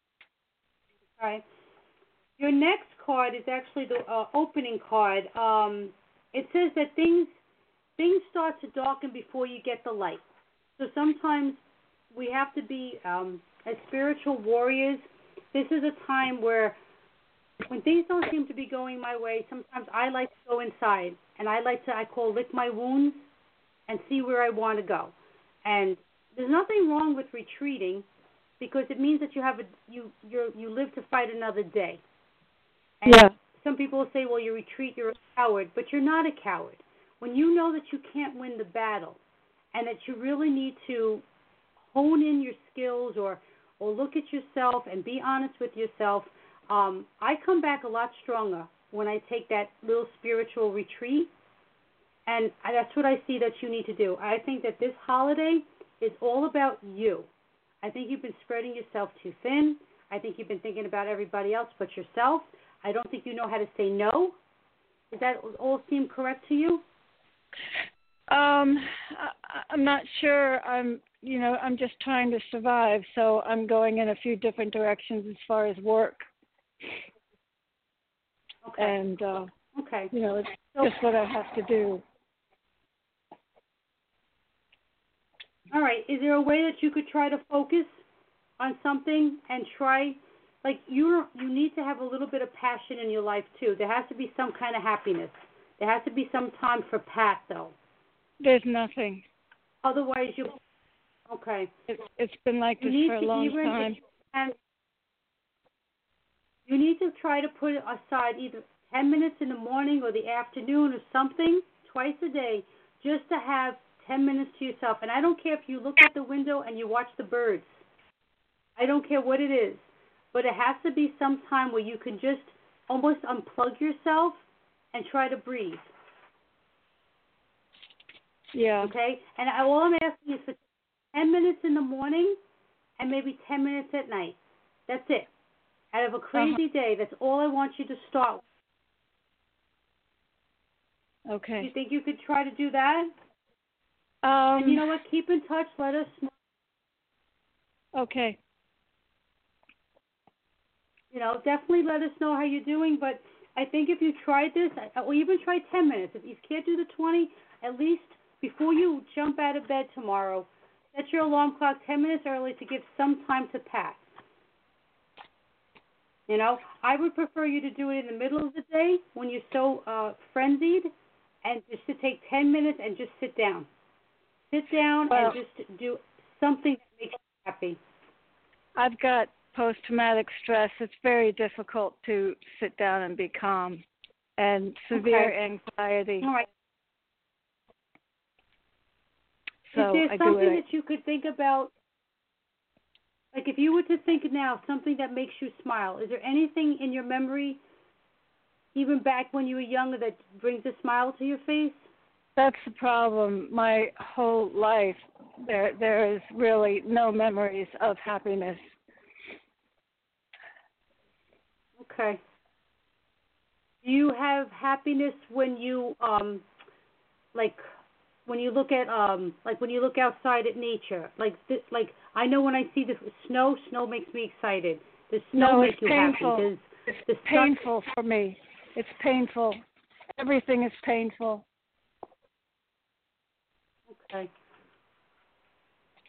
C: all right. Your next card is actually the uh, opening card. Um, it says that things things start to darken before you get the light. So sometimes we have to be, um, as spiritual warriors, this is a time where when things don't seem to be going my way, sometimes I like to go inside, and I like to, I call lick my wounds and see where I want to go. And there's nothing wrong with retreating because it means that you have a, you you you live to fight another day. And
A: yeah.
C: Some people will say, well, you retreat, you're a coward, but you're not a coward. When you know that you can't win the battle and that you really need to hone in your skills or, or look at yourself and be honest with yourself, um, I come back a lot stronger when I take that little spiritual retreat. And that's what I see that you need to do. I think that this holiday is all about you. I think you've been spreading yourself too thin. I think you've been thinking about everybody else but yourself. I don't think you know how to say no. Does that all seem correct to you?
A: Um, I, I'm not sure. I'm, you know, I'm just trying to survive, so I'm going in a few different directions as far as work.
C: Okay.
A: And, uh,
C: okay.
A: you know, it's
C: so,
A: just what I have to do.
C: All right. Is there a way that you could try to focus on something and try, like you you need to have a little bit of passion in your life too. There has to be some kind of happiness. There has to be some time for Pat though.
A: There's nothing.
C: Otherwise, you okay.
A: It's it's been like
C: you
A: this
C: need
A: for a
C: to
A: long
C: even,
A: time.
C: And you need to try to put aside either ten minutes in the morning or the afternoon or something twice a day just to have ten minutes to yourself. And I don't care if you look out the window and you watch the birds. I don't care what it is. But it has to be some time where you can just almost unplug yourself and try to breathe.
A: Yeah.
C: Okay? And I, all I'm asking is for ten minutes in the morning and maybe ten minutes at night. That's it. Out of a crazy
A: uh-huh.
C: day, that's all I want you to start with.
A: Okay.
C: Do you think you could try to do that?
A: Um,
C: and you know what? Keep in touch. Let us know.
A: Okay.
C: You know, definitely let us know how you're doing. But I think if you tried this, or even try ten minutes, if you can't do the twenty, at least before you jump out of bed tomorrow, set your alarm clock ten minutes early to give some time to pass. You know, I would prefer you to do it in the middle of the day when you're so uh, frenzied, and just to take ten minutes and just sit down. Sit down
A: well,
C: and just do something that makes you happy.
A: I've got post-traumatic stress. It's very difficult to sit down and be calm, and severe
C: okay.
A: anxiety.
C: All right.
A: So
C: Is there
A: I
C: something
A: do it.
C: that you could think about? Like if you were to think now, something that makes you smile, is there anything in your memory, even back when you were younger, that brings a smile to your face?
A: That's the problem. My whole life, there there is really no memories of happiness.
C: Okay. Do you have happiness when you, um, like, when you look at, um, like when you look outside at nature? Like, th- like I know when I see the snow, snow makes me excited. Does snow
A: No,
C: make
A: it's
C: you
A: painful.
C: happy? Does
A: it's
C: the
A: painful sun... for me. It's painful. Everything is painful.
C: Okay. All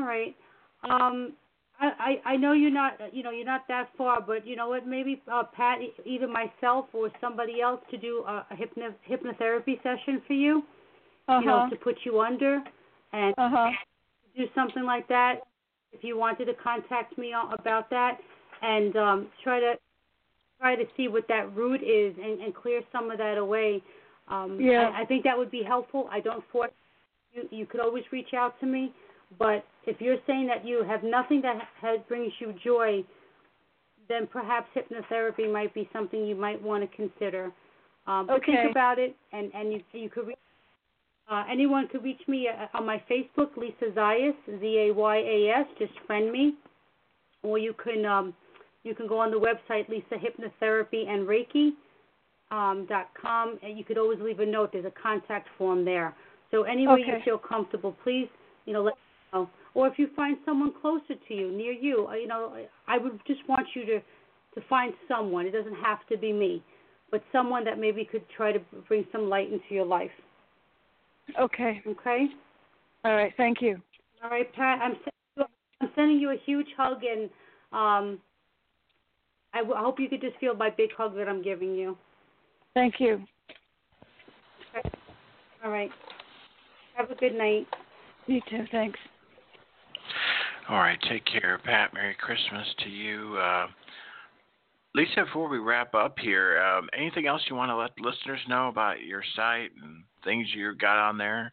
C: right. Um, I, I I know you're not you know you're not that far, but you know what? Maybe uh, Pat, e- either myself or somebody else, to do a, a hypno, hypnotherapy session for you.
A: Uh
C: You know,
A: huh.
C: to put you under and
A: Uh huh.
C: do something like that. If you wanted to contact me a- about that and um, try to try to see what that root is and, and clear some of that away. Um,
A: Yeah.
C: I, I think that would be helpful. I don't force you. You could always reach out to me, but if you're saying that you have nothing that has, brings you joy, then perhaps hypnotherapy might be something you might want to consider. Um, but
A: Okay.
C: think about it, and, and you you could. Re- uh, anyone could reach me uh, on my Facebook, Lisa Zayas, Z A Y A S. Just friend me, or you can um, you can go on the website Lisa Hypnotherapy and Reiki um, dot com, and you could always leave a note. There's a contact form there. So any way you
A: Okay.
C: feel comfortable, please, you know, let me know. Or if you find someone closer to you, near you, uh, you know, I would just want you to to find someone. It doesn't have to be me, but someone that maybe could try to bring some light into your life.
A: Okay.
C: Okay.
A: All right. Thank you.
C: All right, Pat. I'm sending you, I'm sending you a huge hug, and um, I, w- I hope you could just feel my big hug that I'm giving you.
A: Thank you.
C: Okay. All right. Have a good night.
A: You too. Thanks.
B: All right, take care, Pat. Merry Christmas to you. Uh, Lisa, before we wrap up here, um, anything else you want to let listeners know about your site and things you got on there?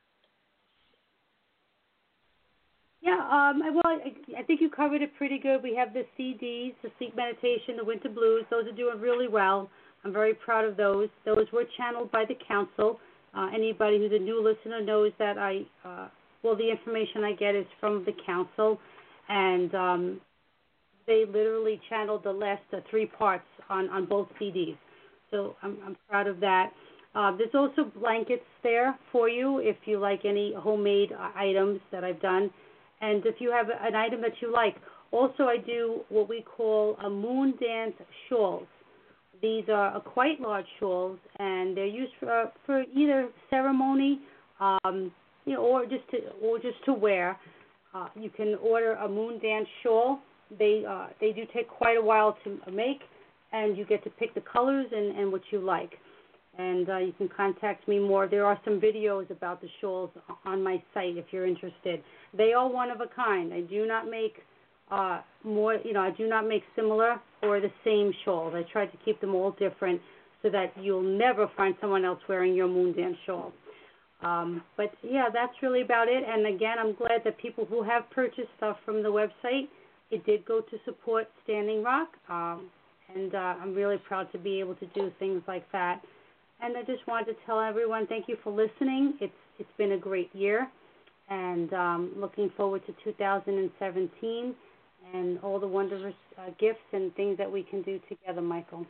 C: Yeah, um, I- well, I, I think you covered it pretty good. We have the C Ds, the Sleep Meditation, the Winter Blues. Those are doing really well. I'm very proud of those. Those were channeled by the council. Uh, anybody who's a new listener knows that I, uh, well, the information I get is from the council, and um, they literally channeled the last uh, three parts on, on both C Ds. So I'm, I'm proud of that. Uh, there's also blankets there for you if you like any homemade uh, items that I've done. And if you have an item that you like. Also, I do what we call a moon dance shawls. These are quite large shawls, and they're used for, for either ceremony, um, you know, or just to or just to wear. Uh, you can order a moon dance shawl. They uh, they do take quite a while to make, and you get to pick the colors and, and what you like. And uh, you can contact me more. There are some videos about the shawls on my site if you're interested. They are one of a kind. I do not make uh, more, you know, I do not make similar or the same shawls. I try to keep them all different so that you'll never find someone else wearing your moon dance shawl. Um, but yeah, that's really about it. And again, I'm glad that people who have purchased stuff from the website, it did go to support Standing Rock. Um, and uh, I'm really proud to be able to do things like that. And I just wanted to tell everyone thank you for listening. It's it's been a great year, and um, looking forward to two thousand seventeen and all the wondrous uh, gifts and things that we can do together, Michael.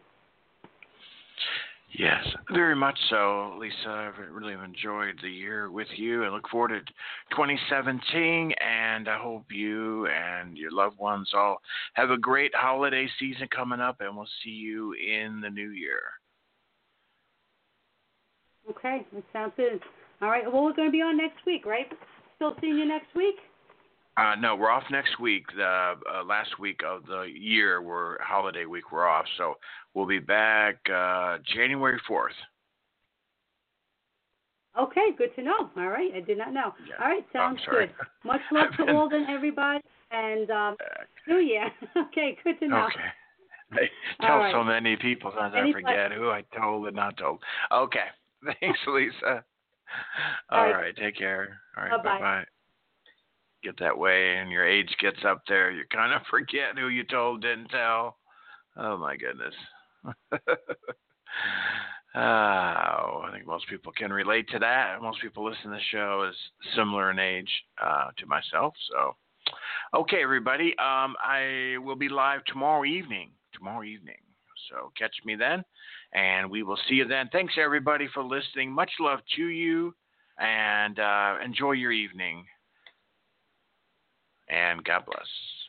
B: Yes, very much so, Lisa. I've really enjoyed the year with you. I look forward to twenty seventeen, and I hope you and your loved ones all have a great holiday season coming up, and we'll see you in the new year.
C: Okay, that sounds good. All right, well, we're going to be on next week, right? Still seeing you next week?
B: Uh, no, we're off next week. The uh, last week of the year, we're holiday week. We're off, so we'll be back uh, January fourth.
C: Okay, good to know. All right, I did not know.
B: Yeah.
C: All right, sounds
B: I'm sorry.
C: good. Much love
B: I've
C: to
B: been-
C: all and everybody, and um, New Year. Okay, good to know.
B: Okay. I
C: All
B: tell
C: right.
B: so many people, sometimes
C: Any
B: I forget who I told and not told. Okay. Thanks, Lisa. All,
C: All
B: right.
C: right.
B: Take care. All right.
C: Bye-bye.
B: Bye-bye. Get that way, and your age gets up there. You kind of forget who you told, didn't tell. Oh, my goodness. Oh, I think most people can relate to that. Most people listen to the show is similar in age uh, to myself. So, okay, everybody. Um, I will be live tomorrow evening. Tomorrow evening. So catch me then, and we will see you then. Thanks, everybody, for listening. Much love to you, and uh, enjoy your evening. And God bless.